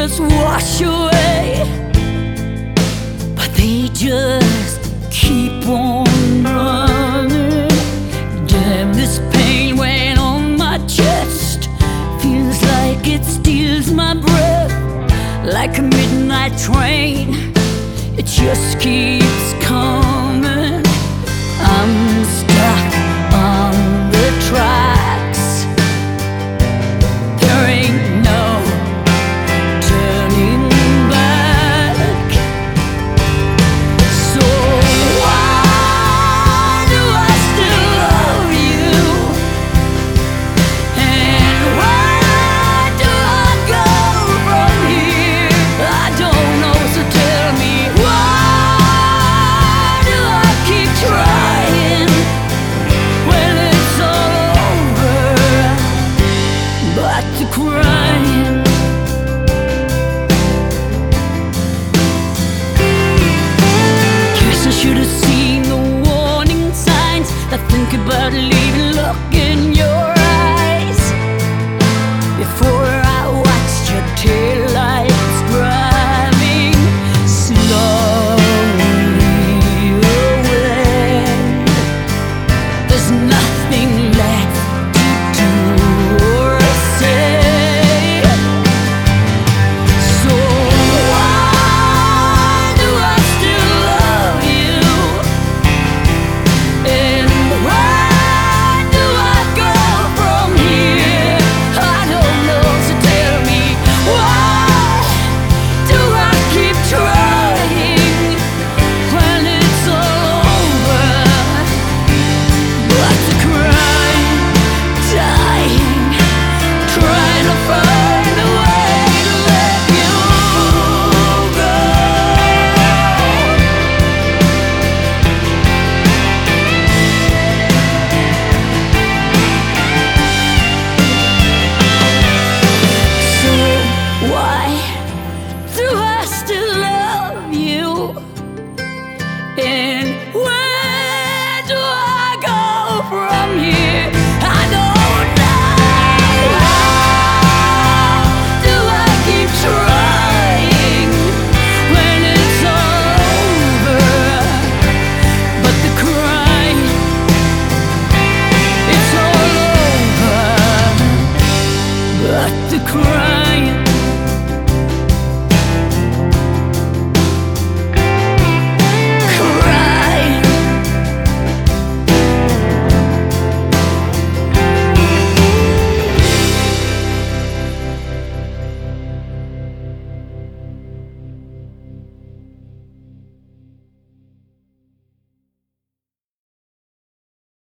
just wash away, but they just keep on running. Damn, this pain weighing on my chest feels like it steals my breath. Like a midnight train, it just keeps coming. I'm stuck on the tracks. There ain't no turning back. So why do I still love you? And where do I go from here? I don't know, so tell me, why do I keep trying when it's all over but to crying? Guess I should have seen the warning signs. I think about leaving, look in your eyes before I watched your taillights driving slowly away. There's nothing left to do or say. So why do I still love you? And where do I go from here? I don't know, so tell me, why do I keep trying when it's all over but to cry, dying, trying to find a way to let you go. So why do I still love you? And where do I go from here? I don't know. Why do I keep trying when it's all over but the crying? It's all over but the crying.